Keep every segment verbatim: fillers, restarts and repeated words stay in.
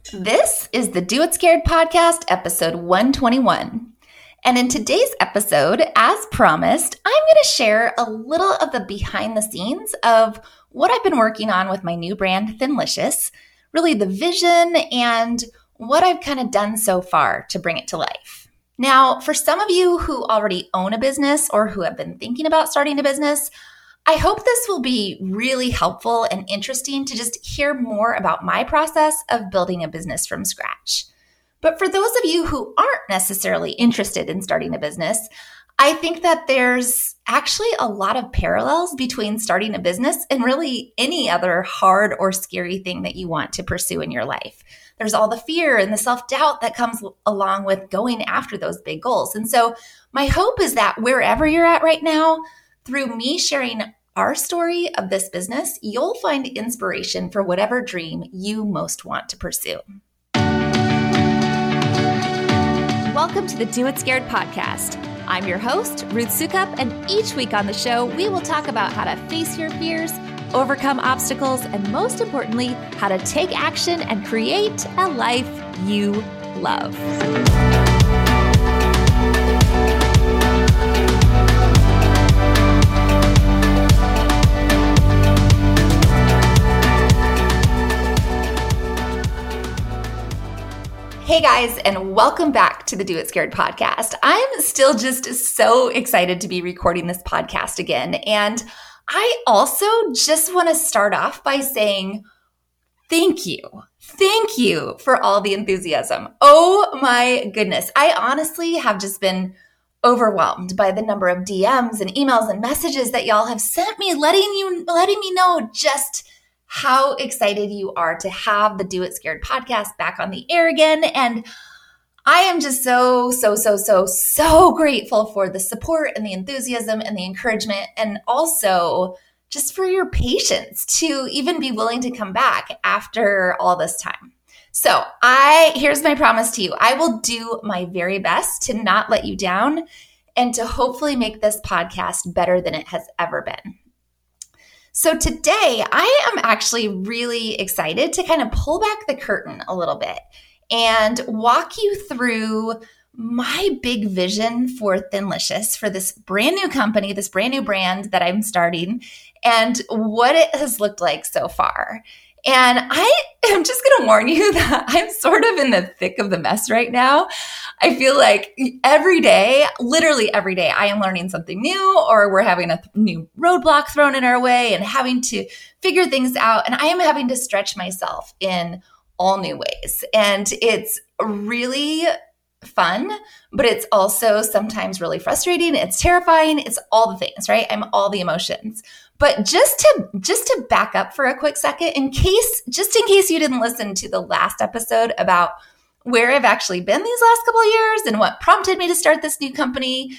This is the Do It Scared podcast, episode one twenty-one. And in today's episode, as promised, I'm going to share a little of the behind the scenes of what I've been working on with my new brand, Thinlicious, really the vision and what I've kind of done so far to bring it to life. Now, for some of you who already own a business or who have been thinking about starting a business, I hope this will be really helpful and interesting to just hear more about my process of building a business from scratch. But for those of you who aren't necessarily interested in starting a business, I think that there's actually a lot of parallels between starting a business and really any other hard or scary thing that you want to pursue in your life. There's all the fear and the self-doubt that comes along with going after those big goals. And so my hope is that wherever you're at right now, through me sharing our story of this business, you'll find inspiration for whatever dream you most want to pursue. Welcome to the Do It Scared podcast. I'm your host, Ruth Soukup, and each week on the show, we will talk about how to face your fears, overcome obstacles, and most importantly, how to take action and create a life you love. Hey guys, and welcome back to the Do It Scared podcast. I'm still just so excited to be recording this podcast again. And I also just want to start off by saying thank you. Thank you for all the enthusiasm. Oh my goodness. I honestly have just been overwhelmed by the number of D Ms and emails and messages that y'all have sent me, letting you, letting me know just how excited you are to have the Do It Scared podcast back on the air again. And I am just so, so, so, so, so grateful for the support and the enthusiasm and the encouragement, and also just for your patience to even be willing to come back after all this time. So I, here's my promise to you. I will do my very best to not let you down and to hopefully make this podcast better than it has ever been. So today, I am actually really excited to kind of pull back the curtain a little bit and walk you through my big vision for Thinlicious, for this brand new company, this brand new brand that I'm starting, and what it has looked like so far. And I am just going to warn you that I'm sort of in the thick of the mess right now. I feel like every day, literally every day, I am learning something new, or we're having a th- new roadblock thrown in our way and having to figure things out. And I am having to stretch myself in all new ways. And it's really fun, but it's also sometimes really frustrating. It's terrifying. It's all the things, right? I'm all the emotions. But just to just to back up for a quick second, in case, just in case you didn't listen to the last episode about where I've actually been these last couple of years and what prompted me to start this new company,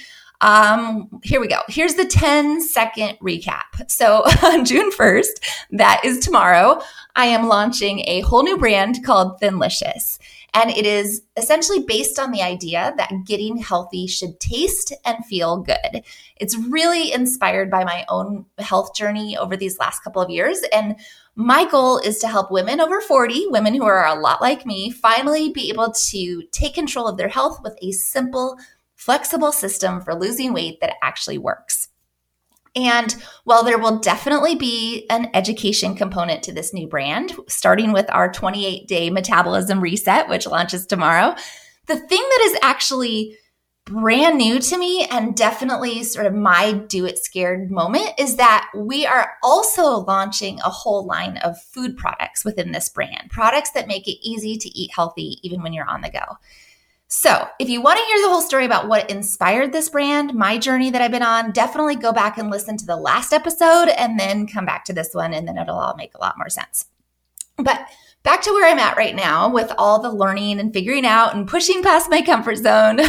um, here we go. Here's the ten second recap. So on June first, that is tomorrow, I am launching a whole new brand called Thinlicious. And it is essentially based on the idea that getting healthy should taste and feel good. It's really inspired by my own health journey over these last couple of years. And my goal is to help women over forty, women who are a lot like me, finally be able to take control of their health with a simple, flexible system for losing weight that actually works. And while there will definitely be an education component to this new brand, starting with our twenty-eight day metabolism reset, which launches tomorrow, the thing that is actually brand new to me and definitely sort of my Do It Scared moment is that we are also launching a whole line of food products within this brand, products that make it easy to eat healthy even when you're on the go. So if you want to hear the whole story about what inspired this brand, my journey that I've been on, definitely go back and listen to the last episode and then come back to this one, and then it'll all make a lot more sense. But back to where I'm at right now with all the learning and figuring out and pushing past my comfort zone.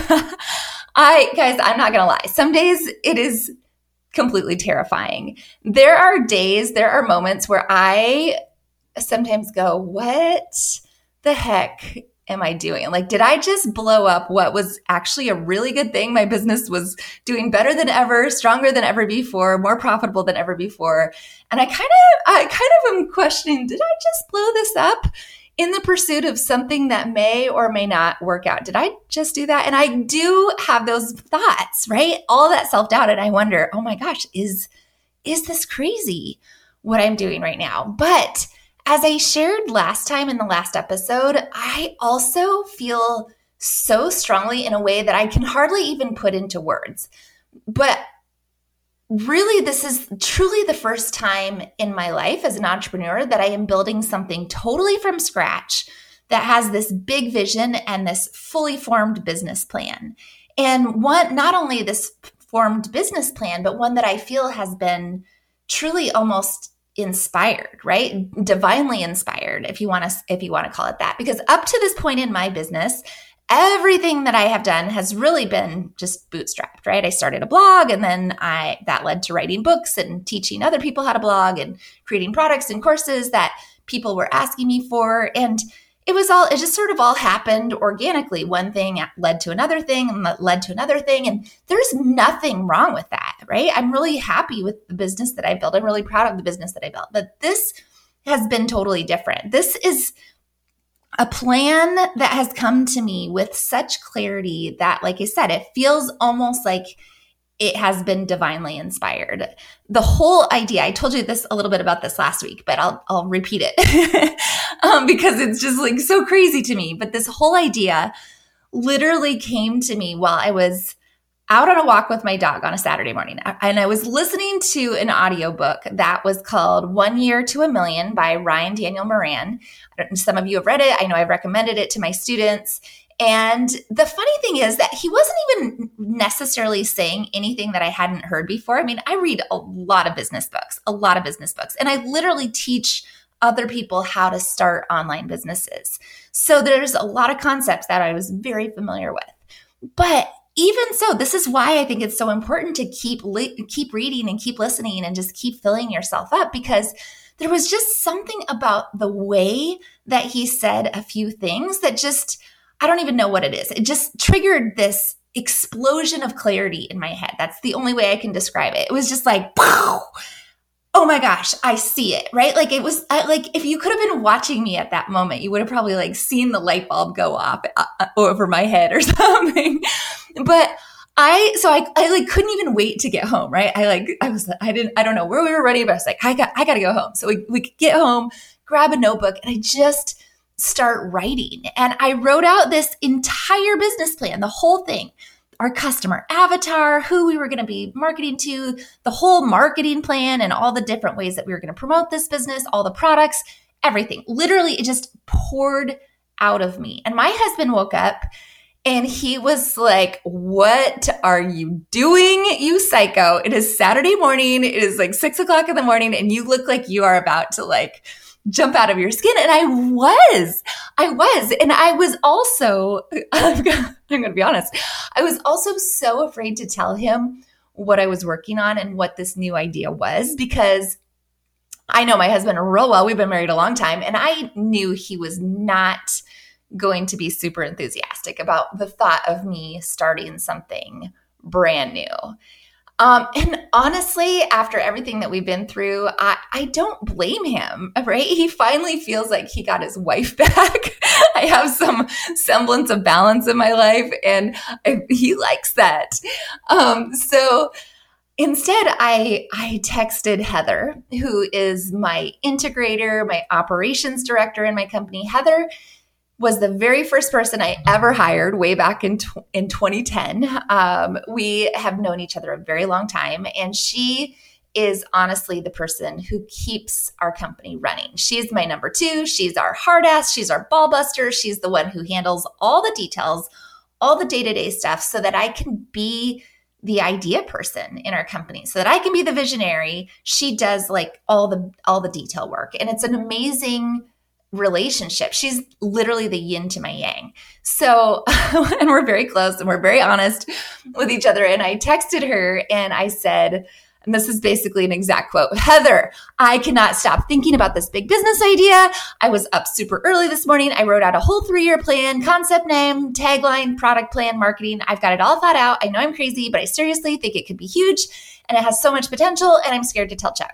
I, guys, I'm not going to lie. Some days it is completely terrifying. There are days, there are moments where I sometimes go, what the heck am I doing? Like, did I just blow up what was actually a really good thing? My business was doing better than ever, stronger than ever before, more profitable than ever before. And I kind of, I kind of am questioning, did I just blow this up in the pursuit of something that may or may not work out. Did I just do that? And I do have those thoughts, right? All that self-doubt. And I wonder, oh my gosh, is, is this crazy what I'm doing right now? But as I shared last time in the last episode, I also feel so strongly in a way that I can hardly even put into words. But really, this is truly the first time in my life as an entrepreneur that I am building something totally from scratch that has this big vision and this fully formed business plan. And one, not only this formed business plan, but one that I feel has been truly almost inspired, right? Divinely inspired, if you want to, if you want to call it that. Because up to this point in my business, everything that I have done has really been just bootstrapped, right? I started a blog, and then I that led to writing books and teaching other people how to blog and creating products and courses that people were asking me for. And it was all, it just sort of all happened organically. One thing led to another thing and that led to another thing. And there's nothing wrong with that, right? I'm really happy with the business that I built. I'm really proud of the business that I built. But this has been totally different. This is a plan that has come to me with such clarity that, like I said, it feels almost like it has been divinely inspired. The whole idea, I told you this a little bit about this last week, but I'll I'll repeat it um, because it's just like so crazy to me. But this whole idea literally came to me while I was out on a walk with my dog on a Saturday morning. And I was listening to an audiobook that was called One Year to a Million by Ryan Daniel Moran. Some of you have read it. I know I've recommended it to my students. And the funny thing is that he wasn't even necessarily saying anything that I hadn't heard before. I mean, I read a lot of business books, a lot of business books, and I literally teach other people how to start online businesses. So there's a lot of concepts that I was very familiar with. But even so, this is why I think it's so important to keep li- keep reading and keep listening and just keep filling yourself up, because there was just something about the way that he said a few things that just, I don't even know what it is. It just triggered this explosion of clarity in my head. That's the only way I can describe it. It was just like, pow! Oh my gosh, I see it, right? Like it was I, like, if you could have been watching me at that moment, you would have probably like seen the light bulb go off uh, over my head or something. But I, so I, I like couldn't even wait to get home, right? I like, I was, I didn't, I don't know where we were running, but I was like, I got, I got to go home. So we, we could get home, grab a notebook, and I just start writing. And I wrote out this entire business plan, the whole thing. Our customer avatar, who we were going to be marketing to, the whole marketing plan and all the different ways that we were going to promote this business, all the products, everything. Literally, it just poured out of me. And my husband woke up and he was like, what are you doing, you psycho? It is Saturday morning. It is like six o'clock in the morning and you look like you are about to like jump out of your skin. And I was, I was. And I was also, I'm going to be honest, I was also so afraid to tell him what I was working on and what this new idea was, because I know my husband real well. We've been married a long time. And I knew he was not going to be super enthusiastic about the thought of me starting something brand new. Um, and honestly, after everything that we've been through, I, I don't blame him, right? He finally feels like he got his wife back. I have some semblance of balance in my life, and I, he likes that. Um, so instead, I, I texted Heather, who is my integrator, my operations director in my company. Heather was the very first person I ever hired way back in tw- in twenty ten. Um, we have known each other a very long time, and she is honestly the person who keeps our company running. She's my number two. She's our hard ass. She's our ball buster. She's the one who handles all the details, all the day-to-day stuff, so that I can be the idea person in our company, so that I can be the visionary. She does like all the all the detail work, and it's an amazing relationship. She's literally the yin to my yang. So, and we're very close and we're very honest with each other. And I texted her and I said, and this is basically an exact quote, Heather, I cannot stop thinking about this big business idea. I was up super early this morning. I wrote out a whole three-year plan, concept name, tagline, product plan, marketing. I've got it all thought out. I know I'm crazy, but I seriously think it could be huge and it has so much potential, and I'm scared to tell Chuck.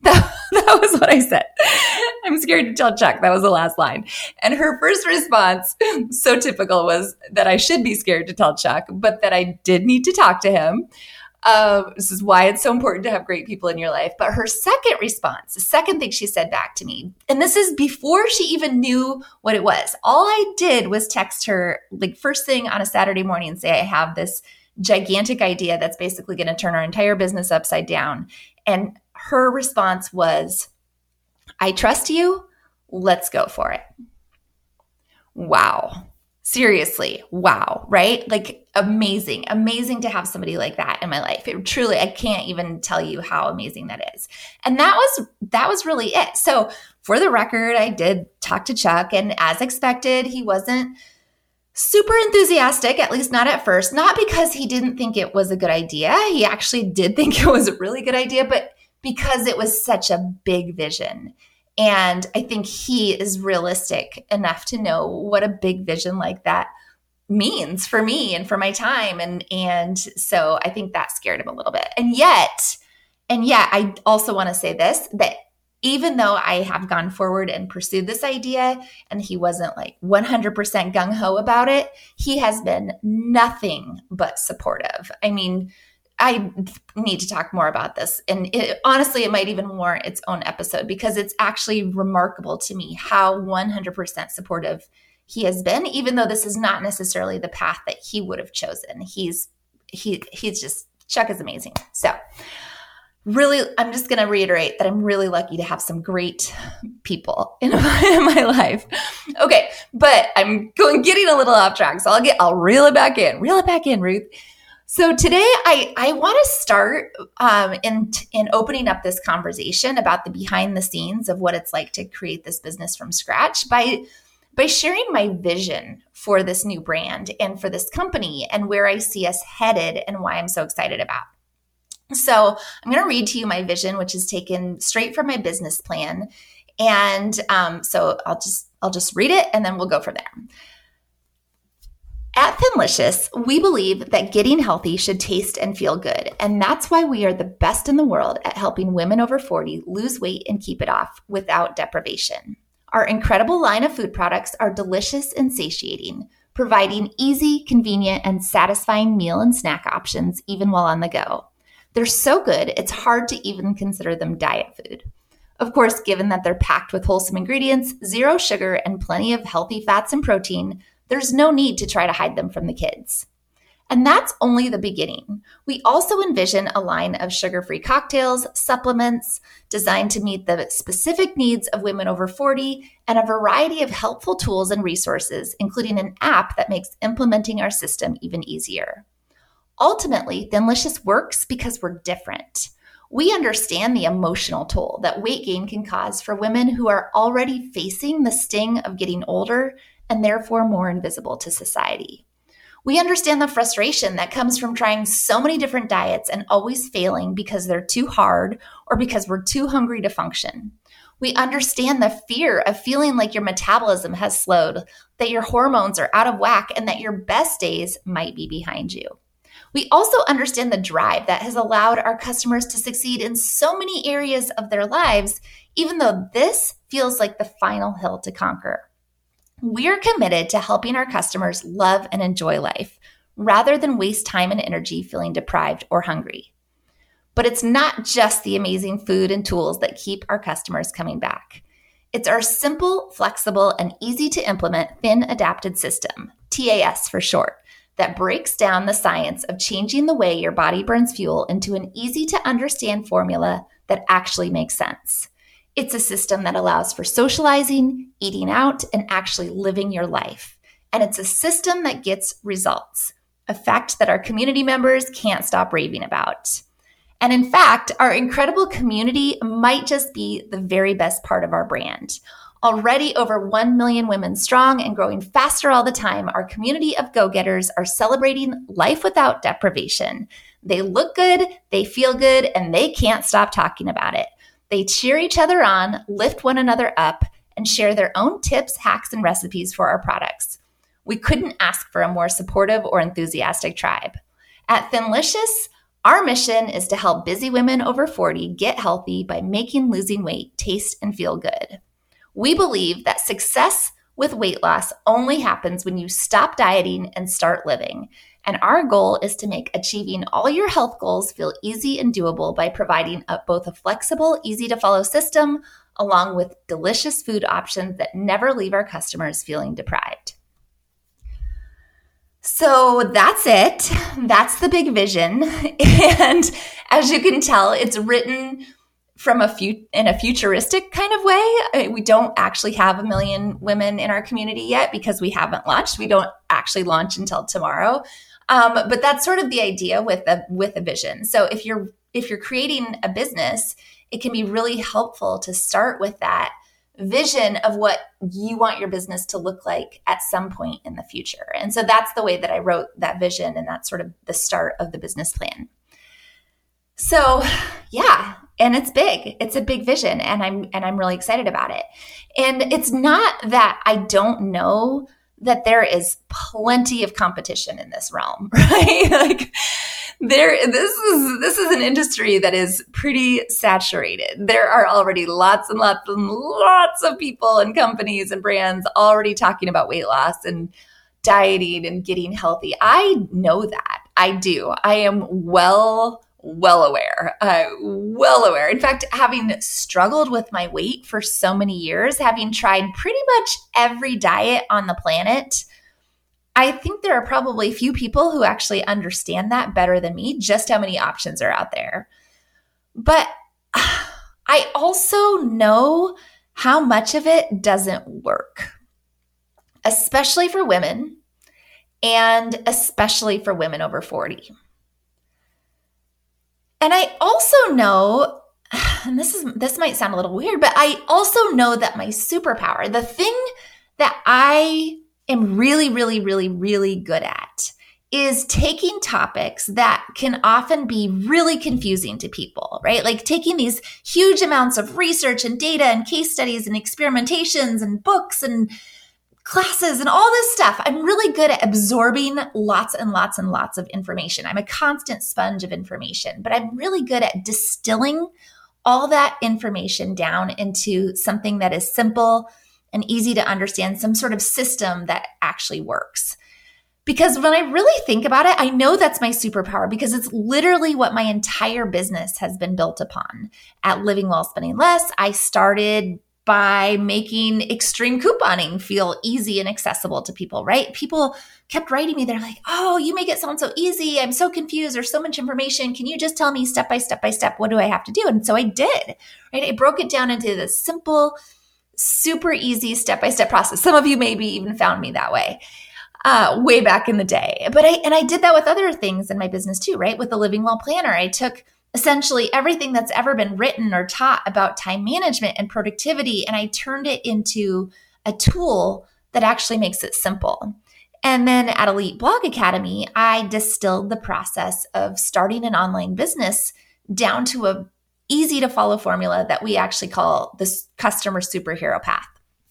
That, that was what I said. I'm scared to tell Chuck. That was the last line. And her first response, so typical, was that I should be scared to tell Chuck, but that I did need to talk to him. Uh, this is why it's so important to have great people in your life. But her second response, the second thing she said back to me, and this is before she even knew what it was. All I did was text her like first thing on a Saturday morning and say, I have this gigantic idea that's basically going to turn our entire business upside down. And her response was, I trust you. Let's go for it. Wow. Seriously. Wow. Right? Like amazing, amazing to have somebody like that in my life. It truly, I can't even tell you how amazing that is. And that was, that was really it. So for the record, I did talk to Chuck, and as expected, he wasn't super enthusiastic, at least not at first, not because he didn't think it was a good idea. He actually did think it was a really good idea, but because it was such a big vision. And I think he is realistic enough to know what a big vision like that means for me and for my time. And, and so I think that scared him a little bit. And yet, and yet I also want to say this, that even though I have gone forward and pursued this idea and he wasn't like one hundred percent gung-ho about it, he has been nothing but supportive. I mean, I need to talk more about this. And it, honestly, it might even warrant its own episode because it's actually remarkable to me how one hundred percent supportive he has been, even though this is not necessarily the path that he would have chosen. He's, he, he's just, Chuck is amazing. So really, I'm just going to reiterate that I'm really lucky to have some great people in my, in my life. Okay. But I'm going, getting a little off track. So I'll get, I'll reel it back in, reel it back in, Ruth. So today I, I want to start um, in, in opening up this conversation about the behind the scenes of what it's like to create this business from scratch by, by sharing my vision for this new brand and for this company and where I see us headed and why I'm so excited about. So I'm going to read to you my vision, which is taken straight from my business plan. And um, so I'll just, I'll just read it and then we'll go from there. At Thinlicious, we believe that getting healthy should taste and feel good, and that's why we are the best in the world at helping women over forty lose weight and keep it off without deprivation. Our incredible line of food products are delicious and satiating, providing easy, convenient, and satisfying meal and snack options even while on the go. They're so good, it's hard to even consider them diet food. Of course, given that they're packed with wholesome ingredients, zero sugar, and plenty of healthy fats and protein, there's no need to try to hide them from the kids. And that's only the beginning. We also envision a line of sugar-free cocktails, supplements designed to meet the specific needs of women over forty, and a variety of helpful tools and resources, including an app that makes implementing our system even easier. Ultimately, Thinlicious works because we're different. We understand the emotional toll that weight gain can cause for women who are already facing the sting of getting older and therefore more invisible to society. We understand the frustration that comes from trying so many different diets and always failing because they're too hard or because we're too hungry to function. We understand the fear of feeling like your metabolism has slowed, that your hormones are out of whack, and that your best days might be behind you. We also understand the drive that has allowed our customers to succeed in so many areas of their lives, even though this feels like the final hill to conquer. We're committed to helping our customers love and enjoy life rather than waste time and energy feeling deprived or hungry. But it's not just the amazing food and tools that keep our customers coming back. It's our simple, flexible, and easy to implement Thin Adapted System, T A S for short, that breaks down the science of changing the way your body burns fuel into an easy to understand formula that actually makes sense. It's a system that allows for socializing, eating out, and actually living your life. And it's a system that gets results, a fact that our community members can't stop raving about. And in fact, our incredible community might just be the very best part of our brand. Already over one million women strong and growing faster all the time, our community of go-getters are celebrating life without deprivation. They look good, they feel good, and they can't stop talking about it. They cheer each other on, lift one another up, and share their own tips, hacks, and recipes for our products. We couldn't ask for a more supportive or enthusiastic tribe. At Thinlicious, Our mission is to help busy women over forty get healthy by making losing weight taste and feel good. We believe that success with weight loss only happens when you stop dieting and start living. And our goal is to make achieving all your health goals feel easy and doable by providing a, both a flexible, easy to follow system along with delicious food options that never leave our customers feeling deprived. So that's it. That's the big vision. And as you can tell, it's written from a few in a futuristic kind of way. We don't actually have a million women in our community yet because we haven't launched. We don't actually launch until tomorrow. Um, but that's sort of the idea with a with a vision. So if you're if you're creating a business, it can be really helpful to start with that vision of what you want your business to look like at some point in the future. And so that's the way that I wrote that vision, and that's sort of the start of the business plan. So yeah, and it's big. It's a big vision, and I'm and I'm really excited about it. And it's not that I don't know that there is plenty of competition in this realm, right? Like there, this is this is an industry that is pretty saturated. There are already lots and lots and lots of people and companies and brands already talking about weight loss and dieting and getting healthy. I know that. I do. I am well well aware, uh, well aware. In fact, having struggled with my weight for so many years, having tried pretty much every diet on the planet, I think there are probably few people who actually understand that better than me, just how many options are out there. But I also know how much of it doesn't work, especially for women and especially for women over forty. And I also know, and this is this might sound a little weird, but I also know that my superpower, the thing that I am really, really, really, really good at, is taking topics that can often be really confusing to people, right? Like taking these huge amounts of research and data and case studies and experimentations and books and classes and all this stuff. I'm really good at absorbing lots and lots and lots of information. I'm a constant sponge of information, but I'm really good at distilling all that information down into something that is simple and easy to understand, some sort of system that actually works. Because when I really think about it, I know that's my superpower because it's literally what my entire business has been built upon. At Living Well Spending Less, I started by making extreme couponing feel easy and accessible to people, right? People kept writing me. They're like, oh, you make it sound so easy. I'm so confused. There's so much information. Can you just tell me step by step by step, what do I have to do? And so I did, right? I broke it down into this simple, super easy step-by-step process. Some of you maybe even found me that way uh, way back in the day. But I, and I did that with other things in my business too, right? With the Living Well Planner, I took essentially everything that's ever been written or taught about time management and productivity, and I turned it into a tool that actually makes it simple. And then at Elite Blog Academy, I distilled the process of starting an online business down to a easy to follow formula that we actually call the customer superhero path.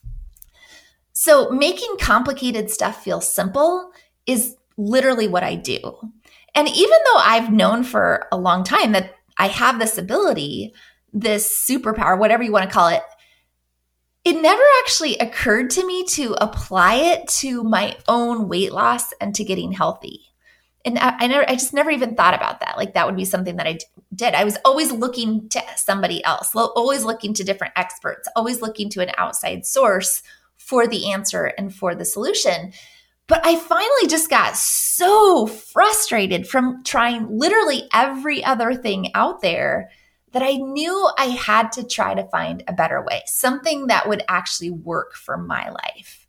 So making complicated stuff feel simple is literally what I do. And even though I've known for a long time that I have this ability, this superpower, whatever you want to call it, it never actually occurred to me to apply it to my own weight loss and to getting healthy. And I, I, never, I just never even thought about that. Like that would be something that I did. I was always looking to somebody else, always looking to different experts, always looking to an outside source for the answer and for the solution. But I finally just got so frustrated from trying literally every other thing out there that I knew I had to try to find a better way, something that would actually work for my life.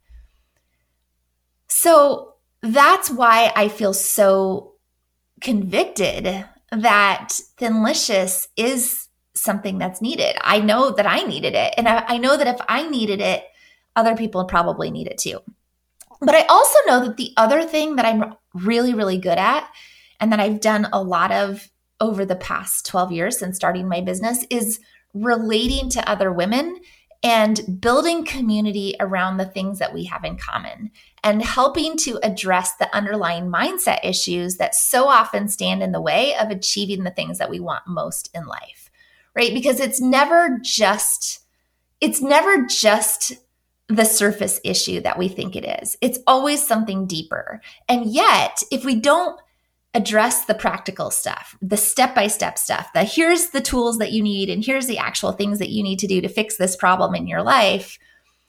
So that's why I feel so convicted that Thinlicious is something that's needed. I know that I needed it. And I, I know that if I needed it, other people probably need it too. But I also know that the other thing that I'm really, really good at, and that I've done a lot of over the past twelve years since starting my business, is relating to other women and building community around the things that we have in common and helping to address the underlying mindset issues that so often stand in the way of achieving the things that we want most in life, right? Because it's never just, it's never just the surface issue that we think it is. It's always something deeper. And yet, if we don't address the practical stuff, the step-by-step stuff, that here's the tools that you need and here's the actual things that you need to do to fix this problem in your life,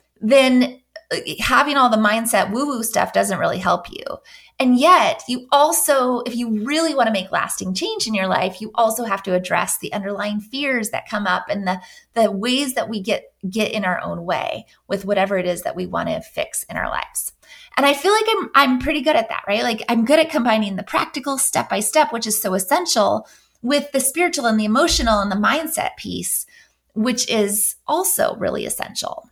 then having all the mindset woo-woo stuff doesn't really help you. And yet you also, if you really want to make lasting change in your life, you also have to address the underlying fears that come up and the, the ways that we get, get in our own way with whatever it is that we want to fix in our lives. And I feel like I'm I'm pretty good at that, right? Like I'm good at combining the practical step by step, which is so essential, with the spiritual and the emotional and the mindset piece, which is also really essential.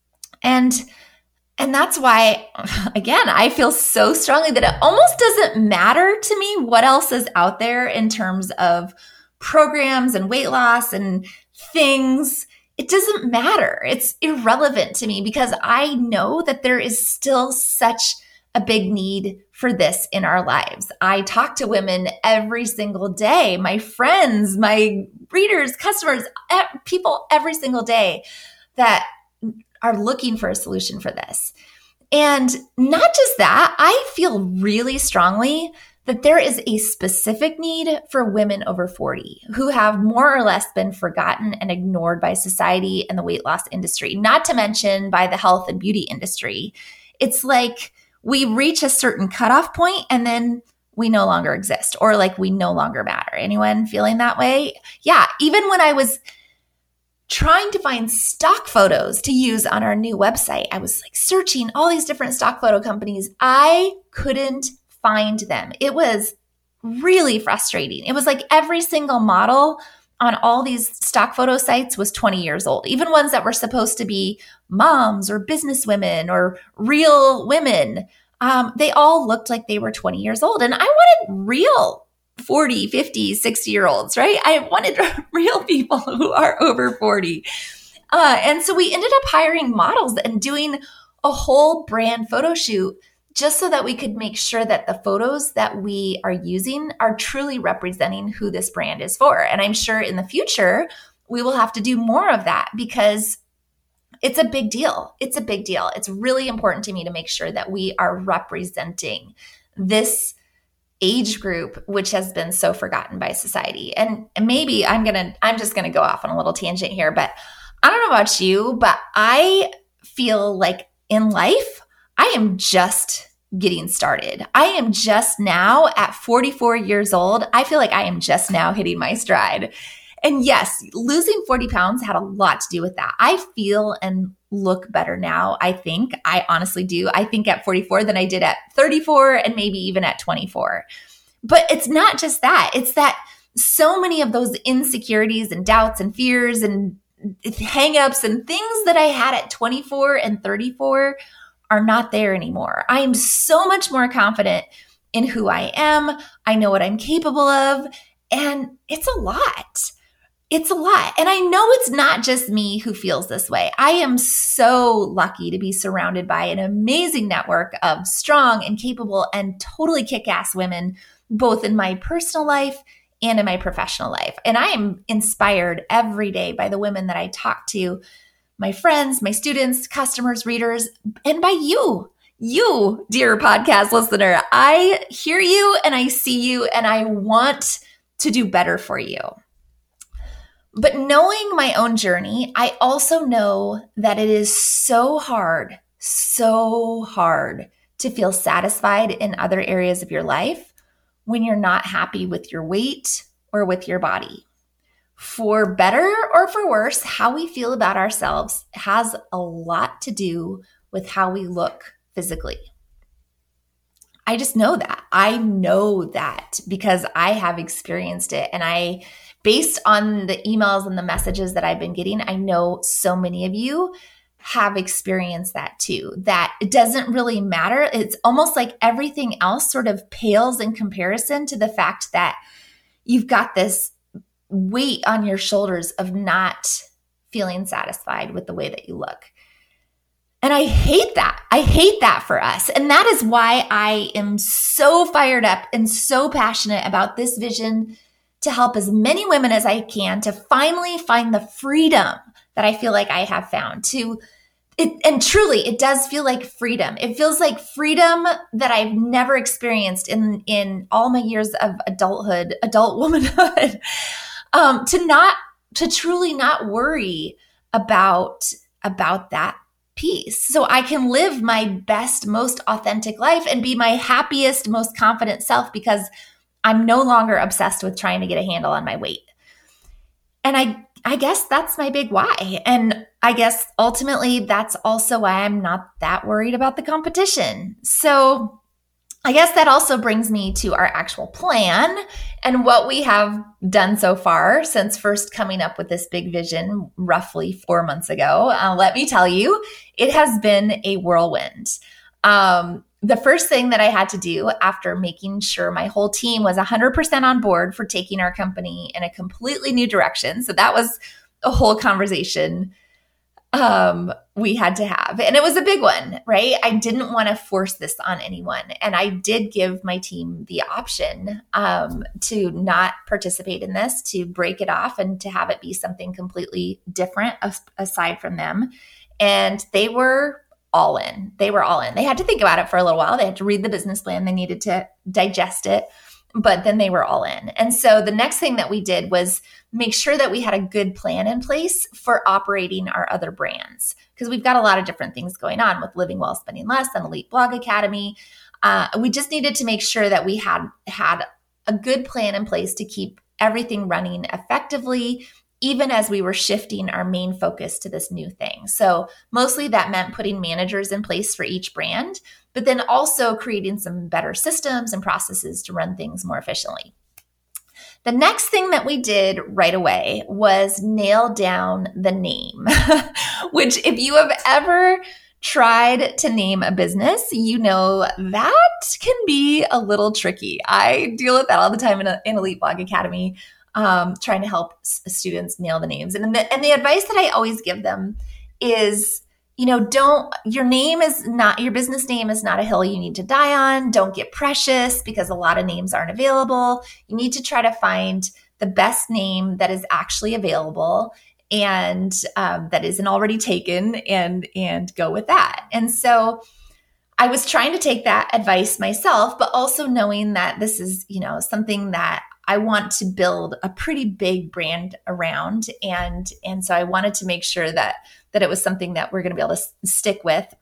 And and that's why, again, I feel so strongly that it almost doesn't matter to me what else is out there in terms of programs and weight loss and things. It doesn't matter. It's irrelevant to me because I know that there is still such a big need for this in our lives. I talk to women every single day, my friends, my readers, customers, people every single day that are looking for a solution for this. And not just that, I feel really strongly that there is a specific need for women over forty who have more or less been forgotten and ignored by society and the weight loss industry, not to mention by the health and beauty industry. It's like we reach a certain cutoff point and then we no longer exist, or like we no longer matter. Anyone feeling that way? Yeah. Even when I was trying to find stock photos to use on our new website, I was like searching all these different stock photo companies. I couldn't find them. It was really frustrating. It was like every single model on all these stock photo sites was twenty years old, even ones that were supposed to be moms or business women or real women. Um, they all looked like they were twenty years old. And I wanted real forty, fifty, sixty year olds, right? I wanted real people who are over forty. Uh, and so we ended up hiring models and doing a whole brand photo shoot just so that we could make sure that the photos that we are using are truly representing who this brand is for. And I'm sure in the future, we will have to do more of that because it's a big deal. It's a big deal. It's really important to me to make sure that we are representing this age group, which has been so forgotten by society. And, and maybe I'm going to, I'm just going to go off on a little tangent here, but I don't know about you, but I feel like in life, I am just getting started. I am just now at forty-four years old. I feel like I am just now hitting my stride. And yes, losing forty pounds had a lot to do with that. I feel and look better now. I think I honestly do. I think at forty-four than I did at thirty-four and maybe even at twenty-four. But it's not just that. It's that so many of those insecurities and doubts and fears and hangups and things that I had at twenty-four and thirty-four are not there anymore. I am so much more confident in who I am. I know what I'm capable of. And it's a lot. It's a lot. And I know it's not just me who feels this way. I am so lucky to be surrounded by an amazing network of strong and capable and totally kick-ass women, both in my personal life and in my professional life. And I am inspired every day by the women that I talk to, my friends, my students, customers, readers, and by you, you, dear podcast listener. I hear you and I see you and I want to do better for you. But knowing my own journey, I also know that it is so hard, so hard to feel satisfied in other areas of your life when you're not happy with your weight or with your body. For better or for worse, how we feel about ourselves has a lot to do with how we look physically. I just know that. I know that because I have experienced it. And I, based on the emails and the messages that I've been getting, I know so many of you have experienced that too, that it doesn't really matter. It's almost like everything else sort of pales in comparison to the fact that you've got this weight on your shoulders of not feeling satisfied with the way that you look. And I hate that. I hate that for us. And that is why I am so fired up and so passionate about this vision to help as many women as I can to finally find the freedom that I feel like I have found to it. And truly, it does feel like freedom. It feels like freedom that I've never experienced in, in all my years of adulthood, adult womanhood, um, to not, to truly not worry about, about that piece. So I can live my best, most authentic life and be my happiest, most confident self because I'm no longer obsessed with trying to get a handle on my weight. And I, I guess that's my big why. And I guess ultimately that's also why I'm not that worried about the competition. So I guess that also brings me to our actual plan and what we have done so far since first coming up with this big vision roughly four months ago. Uh, let me tell you, it has been a whirlwind. Um, the first thing that I had to do after making sure my whole team was one hundred percent on board for taking our company in a completely new direction. So that was a whole conversation um, we had to have. And it was a big one, right? I didn't want to force this on anyone. And I did give my team the option um, to not participate in this, to break it off and to have it be something completely different as- aside from them. And they were all in. They were all in. They had to think about it for a little while. They had to read the business plan. They needed to digest it. But then they were all in. And so the next thing that we did was make sure that we had a good plan in place for operating our other brands, because we've got a lot of different things going on with Living Well, Spending Less and Elite Blog Academy. Uh, we just needed to make sure that we had had a good plan in place to keep everything running effectively, even as we were shifting our main focus to this new thing. So mostly that meant putting managers in place for each brand, but then also creating some better systems and processes to run things more efficiently. The next thing that we did right away was nail down the name, which if you have ever tried to name a business, you know that can be a little tricky. I deal with that all the time in, a, in Elite Blog Academy, um, trying to help s- students nail the names. And the, and the advice that I always give them is, you know, don't, your name is not, your business name is not a hill you need to die on. Don't get precious because a lot of names aren't available. You need to try to find the best name that is actually available and um, that isn't already taken and, and go with that. And so I was trying to take that advice myself, but also knowing that this is, you know, something that I want to build a pretty big brand around. And, and so I wanted to make sure that, that it was something that we're going to be able to s- stick with.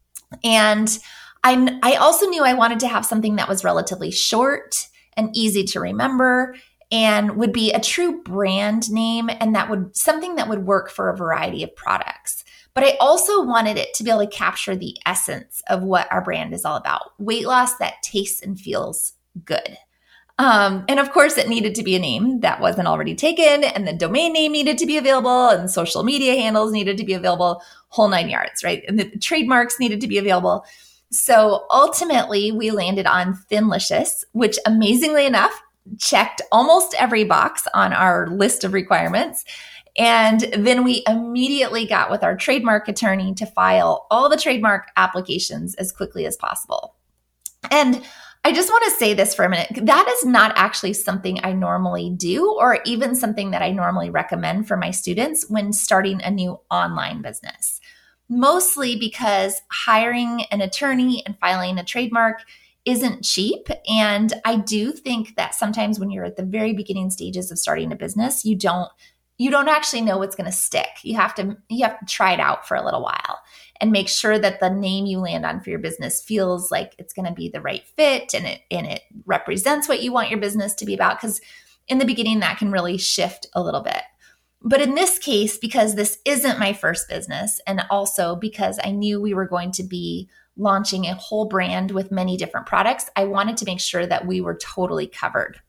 And I, I also knew I wanted to have something that was relatively short and easy to remember and would be a true brand name. And that would, something that would work for a variety of products. But I also wanted it to be able to capture the essence of what our brand is all about. Weight loss that tastes and feels good. Um, and of course, it needed to be a name that wasn't already taken, and the domain name needed to be available, and social media handles needed to be available, whole nine yards, right? And the trademarks needed to be available. So ultimately, we landed on Thinlicious, which amazingly enough checked almost every box on our list of requirements. And then we immediately got with our trademark attorney to file all the trademark applications as quickly as possible. And I just want to say this for a minute. That is not actually something I normally do, or even something that I normally recommend for my students when starting a new online business. Mostly because hiring an attorney and filing a trademark isn't cheap. And I do think that sometimes when you're at the very beginning stages of starting a business, you don't you don't actually know what's going to stick. You have to you have to try it out for a little while and make sure that the name you land on for your business feels like it's going to be the right fit and it and it represents what you want your business to be about. Because in the beginning, that can really shift a little bit. But in this case, because this isn't my first business, and also because I knew we were going to be launching a whole brand with many different products, I wanted to make sure that we were totally covered.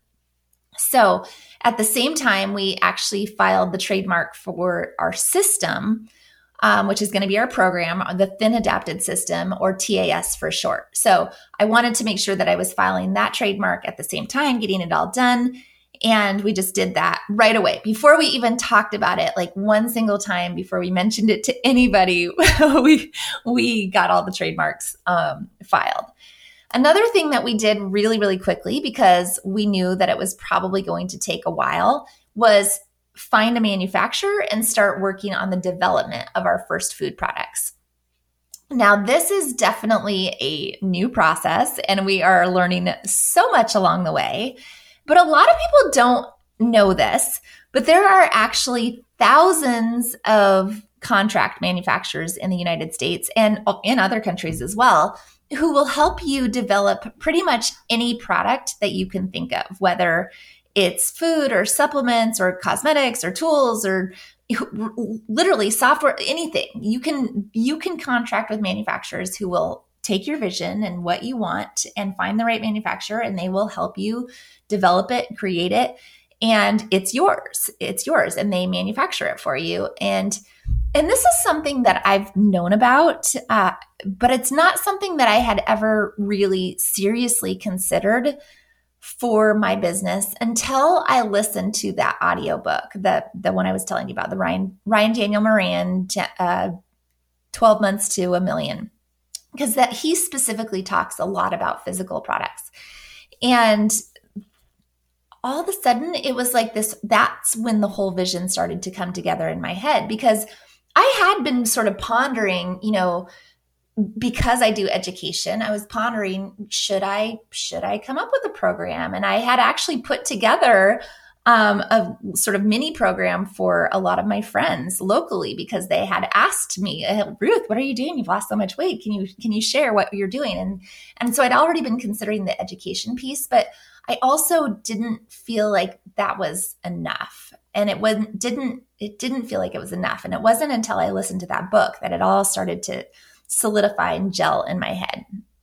So at the same time, we actually filed the trademark for our system, um, which is going to be our program, the Thin Adapted System, or T A S for short. So I wanted to make sure that I was filing that trademark at the same time, getting it all done. And we just did that right away before we even talked about it, like one single time before we mentioned it to anybody. we we got all the trademarks um, filed. Another thing that we did really, really quickly, because we knew that it was probably going to take a while, was find a manufacturer and start working on the development of our first food products. Now, this is definitely a new process, and we are learning so much along the way. But a lot of people don't know this, but there are actually thousands of contract manufacturers in the United States and in other countries as well, who will help you develop pretty much any product that you can think of, whether it's food or supplements or cosmetics or tools or literally software, anything. You can, you can contract with manufacturers who will take your vision and what you want and find the right manufacturer, and they will help you develop it, create it, and it's yours. It's yours, and they manufacture it for you. And and this is something that I've known about, uh, but it's not something that I had ever really seriously considered for my business until I listened to that audiobook, the the one I was telling you about, the Ryan Ryan Daniel Moran, uh, twelve months to a million, because that he specifically talks a lot about physical products. And all of a sudden it was like this, that's when the whole vision started to come together in my head, because I had been sort of pondering, you know, because I do education, I was pondering, should I, should I come up with a program? And I had actually put together um, a sort of mini program for a lot of my friends locally, because they had asked me, Ruth, what are you doing? You've lost so much weight. Can you, can you share what you're doing? And, and so I'd already been considering the education piece, but I also didn't feel like that was enough. And it wasn't, didn't, it didn't feel like it was enough. And it wasn't until I listened to that book that it all started to solidify and gel in my head.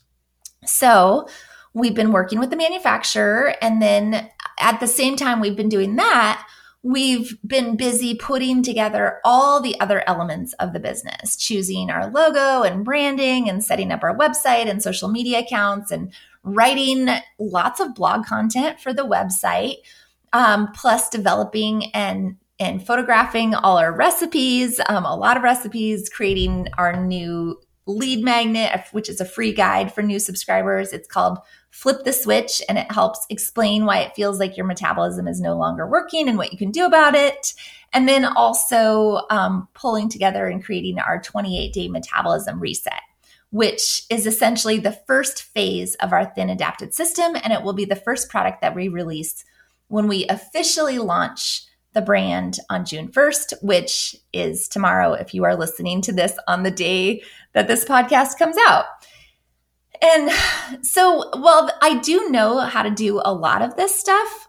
So we've been working with the manufacturer. And then at the same time we've been doing that, we've been busy putting together all the other elements of the business, choosing our logo and branding and setting up our website and social media accounts and writing lots of blog content for the website, um, plus developing and and photographing all our recipes, um, a lot of recipes, creating our new lead magnet, which is a free guide for new subscribers. It's called Flip the Switch, and it helps explain why it feels like your metabolism is no longer working and what you can do about it. And then also um, pulling together and creating our twenty-eight day metabolism reset, which is essentially the first phase of our Thin Adapted system. And it will be the first product that we release when we officially launch the brand on June first, which is tomorrow if you are listening to this on the day that this podcast comes out. And so, well, I do know how to do a lot of this stuff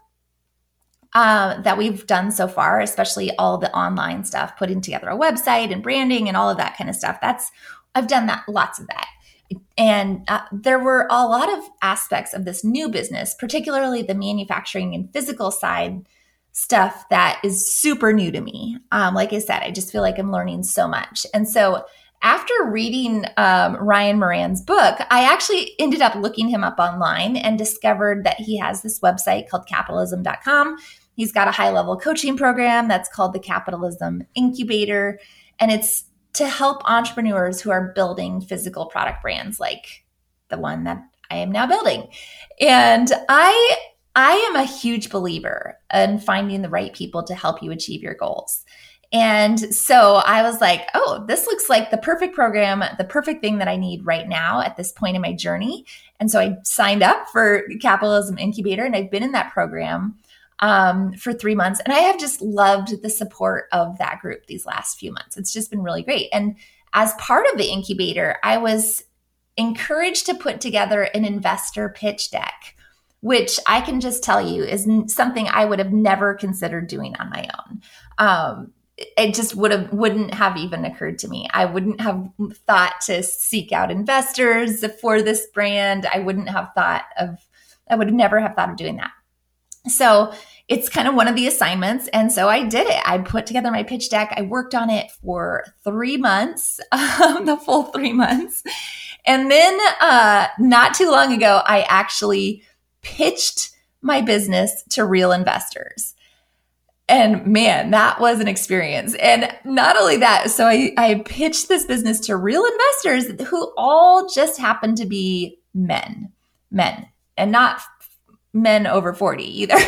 uh, that we've done so far, especially all the online stuff, putting together a website and branding and all of that kind of stuff. That's, I've done that, lots of that. And uh, there were a lot of aspects of this new business, particularly the manufacturing and physical side stuff, that is super new to me. Um, like I said, I just feel like I'm learning so much. And so after reading um, Ryan Moran's book, I actually ended up looking him up online and discovered that he has this website called capitalism dot com. He's got a high-level coaching program that's called the Capitalism Incubator, and it's to help entrepreneurs who are building physical product brands like the one that I am now building. And I I am a huge believer in finding the right people to help you achieve your goals. And so I was like, oh, this looks like the perfect program, the perfect thing that I need right now at this point in my journey. And so I signed up for Capitalism Incubator, and I've been in that program um, for three months. And I have just loved the support of that group these last few months. It's just been really great. And as part of the incubator, I was encouraged to put together an investor pitch deck, which I can just tell you is something I would have never considered doing on my own. Um, it just would have, wouldn't have even occurred to me. I wouldn't have thought to seek out investors for this brand. I wouldn't have thought of, I would never have thought of doing that. So it's kind of one of the assignments. And so I did it. I put together my pitch deck. I worked on it for three months, um, the full three months. And then uh, not too long ago, I actually pitched my business to real investors. And man, that was an experience. And not only that, so I, I pitched this business to real investors who all just happened to be men, men, and not men over forty either.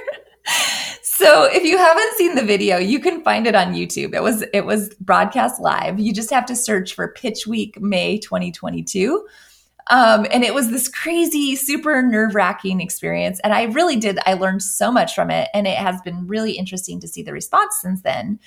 So if you haven't seen the video, you can find it on YouTube. It was it was broadcast live. You just have to search for Pitch Week May twenty twenty-two. Um, and it was this crazy, super nerve-wracking experience. And I really did, I learned so much from it. And it has been really interesting to see the response since then.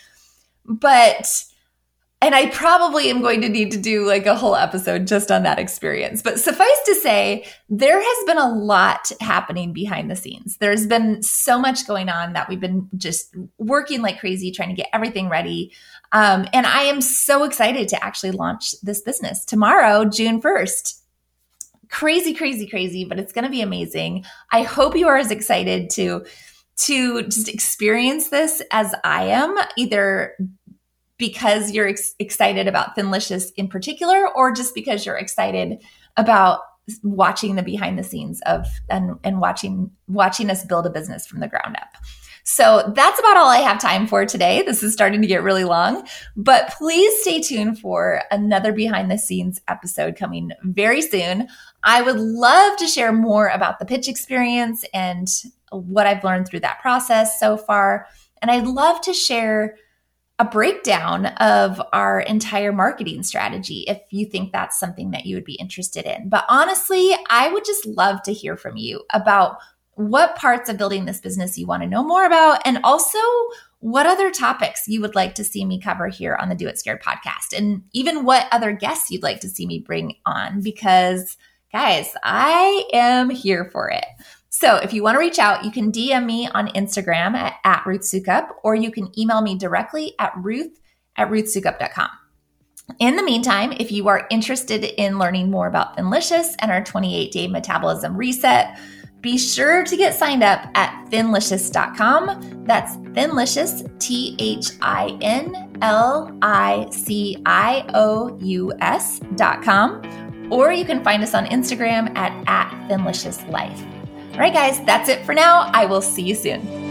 But, and I probably am going to need to do like a whole episode just on that experience. But suffice to say, there has been a lot happening behind the scenes. There's been so much going on that we've been just working like crazy, trying to get everything ready. Um, and I am so excited to actually launch this business tomorrow, June first. Crazy, crazy, crazy, but it's going to be amazing. I hope you are as excited to, to just experience this as I am, either because you're ex- excited about Thinlicious in particular, or just because you're excited about watching the behind the scenes of and, and watching watching us build a business from the ground up. So that's about all I have time for today. This is starting to get really long, but please stay tuned for another behind the scenes episode coming very soon. I would love to share more about the pitch experience and what I've learned through that process so far. And I'd love to share a breakdown of our entire marketing strategy if you think that's something that you would be interested in. But honestly, I would just love to hear from you about what parts of building this business you want to know more about, and also what other topics you would like to see me cover here on the Do It Scared podcast, and even what other guests you'd like to see me bring on, because guys, I am here for it. So if you want to reach out, you can D M me on Instagram at, at Ruth Soukup, or you can email me directly at ruth at ruth soukup dot com. In the meantime, if you are interested in learning more about Thinlicious and our twenty-eight day metabolism reset, be sure to get signed up at thinlicious dot com. That's Thinlicious, T H I N L I C I O U S dot com. Or you can find us on Instagram at, at Thinlicious Life. All right, guys, that's it for now. I will see you soon.